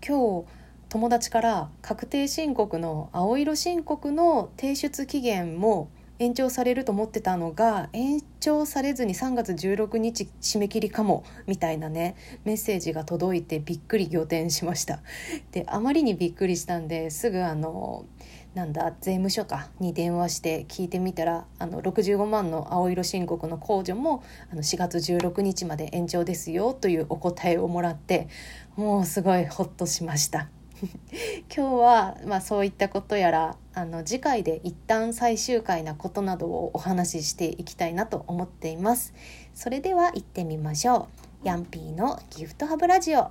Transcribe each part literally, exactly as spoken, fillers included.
今日友達から確定申告の青色申告の提出期限も延長されると思ってたのが延長されずにさんがつじゅうろくにち締め切りかもみたいなねメッセージが届いてびっくり仰天しました。であまりにびっくりしたんですぐあのなんだ税務署かに電話して聞いてみたらあのろくじゅうごまんの青色申告の控除もあのしがつじゅうろくにちまで延長ですよというお答えをもらってもうすごいホッとしました。今日は、まあ、そういったことやらあの次回で一旦最終回なことなどをお話ししていきたいなと思っています。それでは行ってみましょう。ヤンピーのギフトハブラジオ。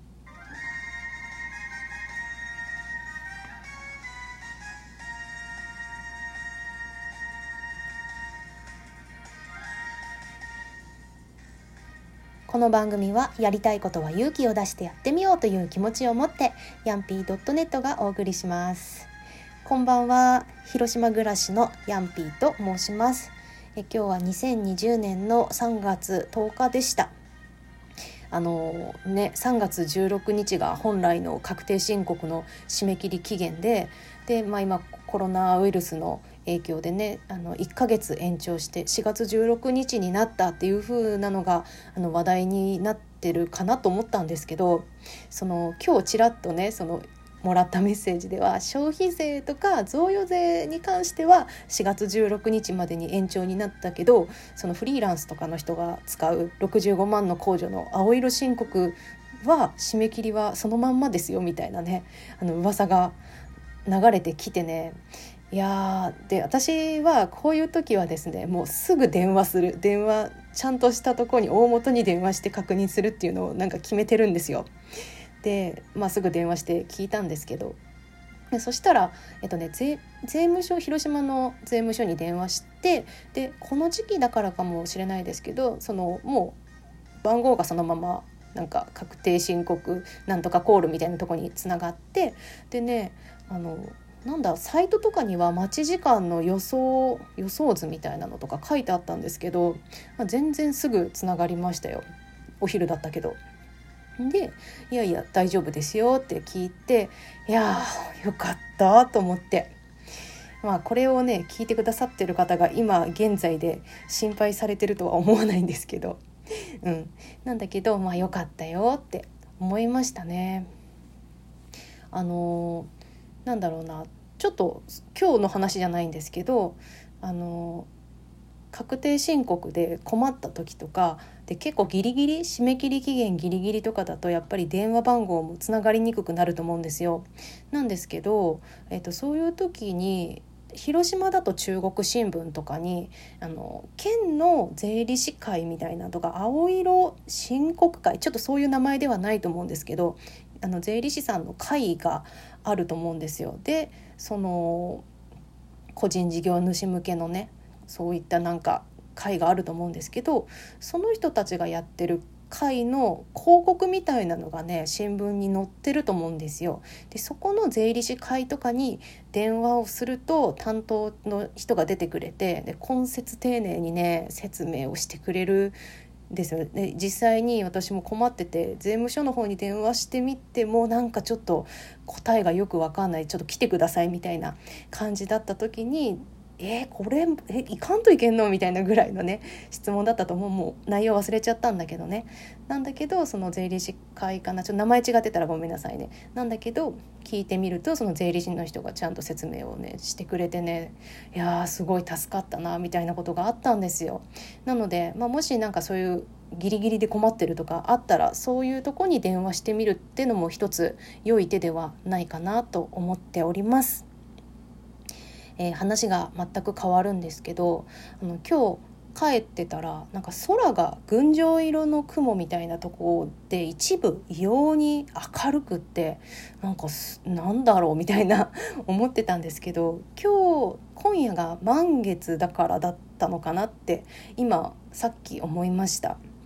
この番組はやりたいことは勇気を出してやってみようという気持ちを持ってヤンピー ドットネット がお送りします。こんばんは。広島暮らしのヤンピーと申します。え今日はにせんにじゅうねんのさんがつとおかでした。あのねさんがつじゅうろくにちが本来の確定申告の締め切り期限でで、まあ、今コロナウイルスの影響でねあのいっかげつ延長してしがつじゅうろくにちになったっていう風なのがあの話題になってるかなと思ったんですけど、その今日ちらっとねそのもらったメッセージでは消費税とか贈与税に関してはしがつじゅうろくにちまでに延長になったけど、そのフリーランスとかの人が使うろくじゅうごまんの控除の青色申告は締め切りはそのまんまですよみたいなねあの噂が流れてきてね、いやで私はこういう時はですねもうすぐ電話する電話ちゃんとしたところに大元に電話して確認するっていうのをなんか決めてるんですよ。で、まあ、すぐ電話して聞いたんですけど、でそしたら、えっとね、税、税務署広島の税務署に電話してでこの時期だからかもしれないですけどそのもう番号がそのままなんか確定申告なんとかコールみたいなところにつながってでねあのなんだサイトとかには待ち時間の予想予想図みたいなのとか書いてあったんですけど、まあ、全然すぐつながりましたよ。お昼だったけど。でいやいや大丈夫ですよって聞いていやーよかったと思って、まあこれをね聞いてくださってる方が今現在で心配されてるとは思わないんですけど、うん、なんだけどまあよかったよって思いましたね。あのーなんだろうなちょっと今日の話じゃないんですけどあの確定申告で困った時とかで結構ギリギリ締め切り期限ギリギリとかだとやっぱり電話番号もつながりにくくなると思うんですよ。なんですけど、えっと、そういう時に広島だと中国新聞とかにあの県の税理士会みたいなとか青色申告会ちょっとそういう名前ではないと思うんですけどあの税理士さんの会があると思うんですよ。でその個人事業主向けのねそういったなんか会があると思うんですけどその人たちがやってる会の広告みたいなのがね新聞に載ってると思うんですよ。でそこの税理士会とかに電話をすると担当の人が出てくれてで懇切丁寧にね説明をしてくれるですよ。で実際に私も困ってて税務署の方に電話してみてもなんかちょっと答えがよく分かんないちょっと来てくださいみたいな感じだった時にえー、これえいかんといけんのみたいなぐらいのね質問だったと思う。もう内容忘れちゃったんだけどねなんだけどその税理士会かなちょっと名前違ってたらごめんなさいねなんだけど聞いてみるとその税理士の人がちゃんと説明をねしてくれてねいやーすごい助かったなみたいなことがあったんですよ。なので、まあ、もしなんかそういうギリギリで困ってるとかあったらそういうとこに電話してみるっていうのも一つ良い手ではないかなと思っております。えー、話が全く変わるんですけどあの今日帰ってたらなんか空が群青色の雲みたいなところで一部異様に明るくってなんかなんだろうみたいな思ってたんですけど今日今夜が満月だからだったのかなって今さっき思いました。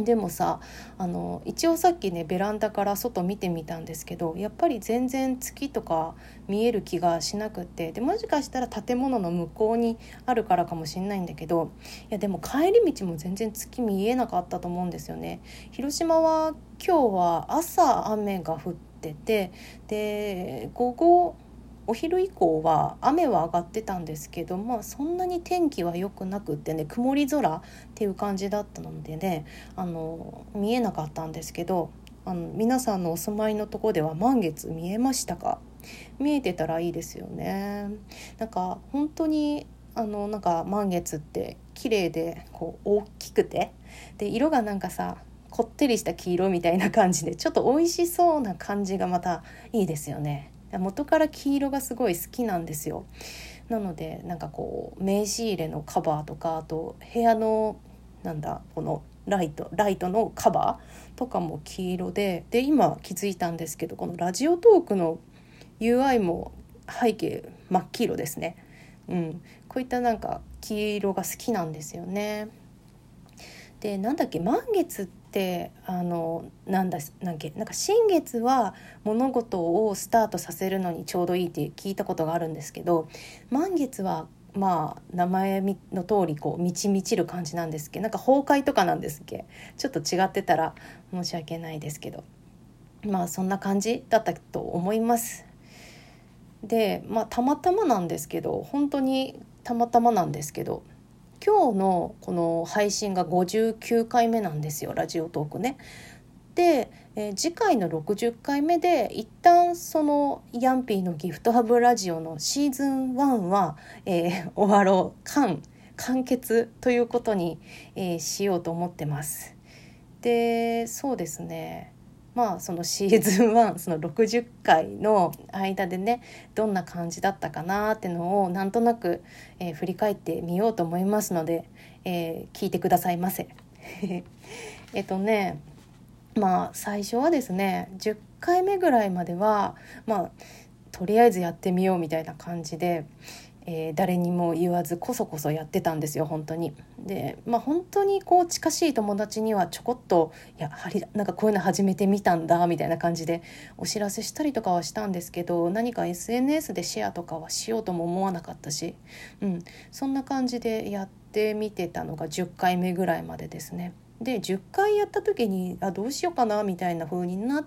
でもさ、あの一応さっきねベランダから外見てみたんですけど、やっぱり全然月とか見える気がしなくて、でもしかしたら建物の向こうにあるからかもしれないんだけど、いやでも帰り道も全然月見えなかったと思うんですよね。広島は今日は朝雨が降ってて、で午後お昼以降は雨は上がってたんですけど、まあそんなに天気は良くなくってね、曇り空っていう感じだったのでね、あの見えなかったんですけど、あの皆さんのお住まいのとこでは満月見えましたか？見えてたらいいですよね。なんか本当にあのなんか満月って綺麗でこう大きくて、で色がなんかさこってりした黄色みたいな感じで、ちょっと美味しそうな感じがまたいいですよね。元から黄色がすごい好きなんですよ。なのでなんかこう名刺入れのカバーとか、あと部屋のなんだこのライトライトのカバーとかも黄色で、で今気づいたんですけど、このラジオトークの ユーアイ も背景真っ黄色ですね。うん、こういったなんか黄色が好きなんですよね。でなんだっけ、満月ってあのなんだなんかなんか新月は物事をスタートさせるのにちょうどいいって聞いたことがあるんですけど、満月はまあ名前の通りこう満ち満ちる感じなんですけど、なんか崩壊とかなんですっけ、ちょっと違ってたら申し訳ないですけど、まあそんな感じだったと思います。でまあたまたまなんですけど、本当にたまたまなんですけど、今日のこの配信がごじゅうきゅうかいめなんですよ、ラジオトークね。で、えー次回のろくじゅっかいめで一旦そのヤンピーのギフトハブラジオのシーズンワンは、えー終わろう完完結ということに、えーしようと思ってます。でそうですね、まあそのシーズンワン、そのろくじゅっかいの間でね、どんな感じだったかなってのをなんとなく、えー振り返ってみようと思いますので、えー聞いてくださいませ。えっとねまあ最初はですね、じゅっかいめぐらいまではまあとりあえずやってみようみたいな感じで、えー誰にも言わずこそこそやってたんですよ、本当に。でまあ本当にこう近しい友達にはちょこっと、やはりなんかこういうの始めてみたんだみたいな感じでお知らせしたりとかはしたんですけど、何か エスエヌエス でシェアとかはしようとも思わなかったし、うん、そんな感じでやってみてたのがじゅっかいめぐらいまでですね。でじゅっかいやった時にあどうしようかなみたいな風になって、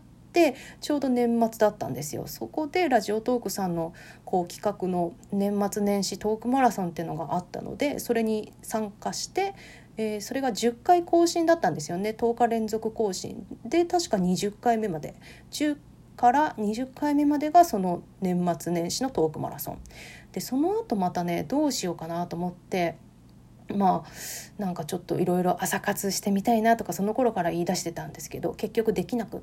ちょうど年末だったんですよ。そこでラジオトークさんのこう企画の年末年始トークマラソンっていうのがあったので、それに参加して、えーそれがじゅっかい更新だったんですよね。とおか連続更新で確かにじゅっかいめまで、じゅうからにじゅっかいめまでがその年末年始のトークマラソンで、その後またねどうしようかなと思って、まあなんかちょっといろいろ朝活してみたいなとかその頃から言い出してたんですけど、結局できなくって、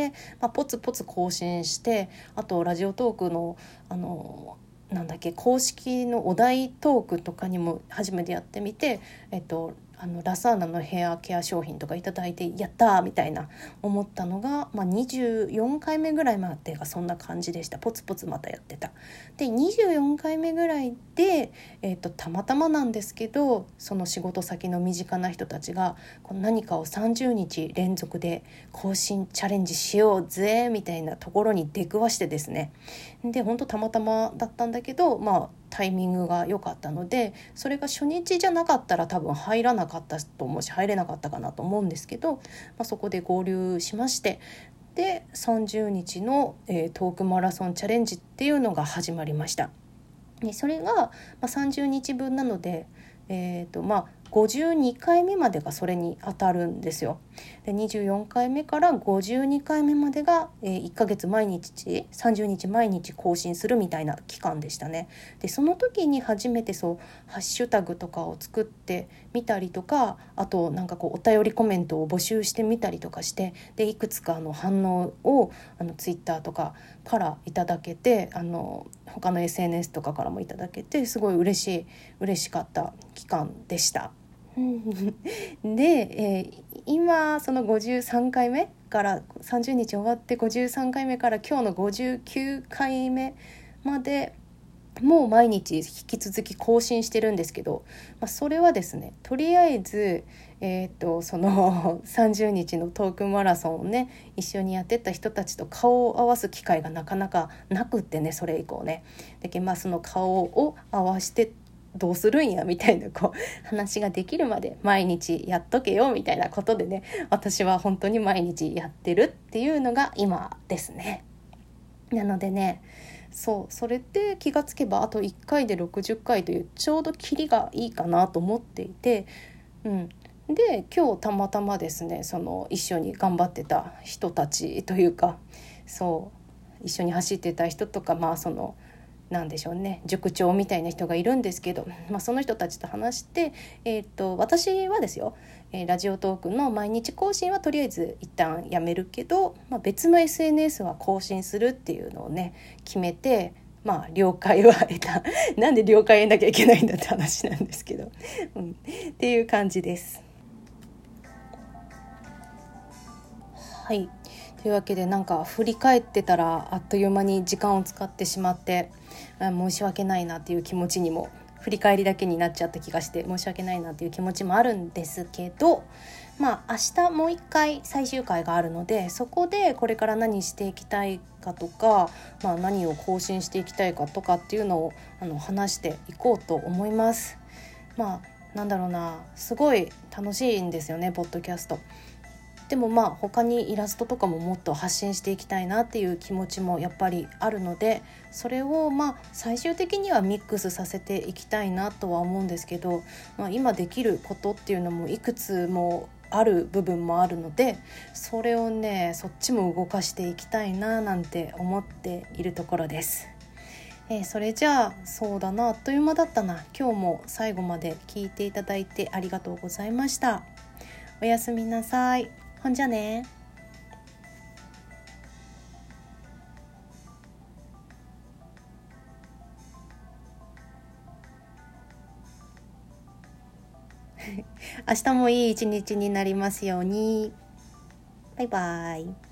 まあ、ポツポツ更新して、あとラジオトークのあのなんだっけ公式のお題トークとかにも初めてやってみて、えっとあのラサーナのヘアケア商品とかいただいてやったーみたいな思ったのが、まあ、にじゅうよんかいめぐらいまでがそんな感じでした。ポツポツまたやってた。でにじゅうよんかいめぐらいで、えー、とたまたまなんですけど、その仕事先の身近な人たちがこの何かをさんじゅうにち連続で更新チャレンジしようぜみたいなところに出くわしてですね、で本当たまたまだったんだけど、まあタイミングが良かったので、それが初日じゃなかったら多分入らなかったと思うし、入れなかったかなと思うんですけど、まあ、そこで合流しまして、でさんじゅうにちの、えートークマラソンチャレンジっていうのが始まりました。でそれが、まあ、さんじゅうにちぶんなので、えーとまあ、ごじゅうにかいめまでがそれに当たるんですよ。でにじゅうよんかいめからごじゅうにかいめまでが、えー、いっかげつ毎日さんじゅうにち毎日更新するみたいな期間でしたね。でその時に初めてそうハッシュタグとかを作ってみたりとか、あとなんかこうお便りコメントを募集してみたりとかして、でいくつかの反応をあのツイッターとかからいただけて、あの他の エスエヌエス とかからもいただけて、すごい嬉しい嬉しかった期間でした。で、えー今そのごじゅうさんかいめからさんじゅうにち終わってごじゅうさんかいめから今日のごじゅうきゅうかいめまでもう毎日引き続き更新してるんですけど、まあ、それはですね、とりあえず、えー、とそのさんじゅうにちのトークンマラソンをね一緒にやってた人たちと顔を合わす機会がなかなかなくってね、それ以降ね。だけどまあその顔を合わしてどうするんやみたいなこう話ができるまで毎日やっとけよみたいなことでね、私は本当に毎日やってるっていうのが今ですね。なのでね、そうそれって気がつけばあといっかいでろくじゅっかいというちょうどキリがいいかなと思っていて、うん、で今日たまたまですね、その一緒に頑張ってた人たちというか、そう一緒に走ってた人とか、まあそのなんでしょうね、塾長みたいな人がいるんですけど、まあ、その人たちと話して、えー、と私はですよ、えーラジオトークの毎日更新はとりあえず一旦やめるけど、まあ、別の エスエヌエス は更新するっていうのをね決めて、まあ了解は得たなんで了解得なきゃいけないんだって話なんですけど、うん、っていう感じです。はい、というわけで、なんか振り返ってたらあっという間に時間を使ってしまって、申し訳ないなっていう気持ちにも、振り返りだけになっちゃった気がして申し訳ないなっていう気持ちもあるんですけど、まあ明日もう一回最終回があるので、そこでこれから何していきたいかとか、まあ、何を更新していきたいかとかっていうのをあの話していこうと思います。まあなんだろうな、すごい楽しいんですよねポッドキャスト。でもまあ他にイラストとかももっと発信していきたいなっていう気持ちもやっぱりあるので、それをまあ最終的にはミックスさせていきたいなとは思うんですけど、まあ、今できることっていうのもいくつもある部分もあるので、それをねそっちも動かしていきたいななんて思っているところです。えー、それじゃあそうだな、あっという間だったな。今日も最後まで聞いていただいてありがとうございました。おやすみなさい。ほんじゃね。明日もいい一日になりますように。バイバイ。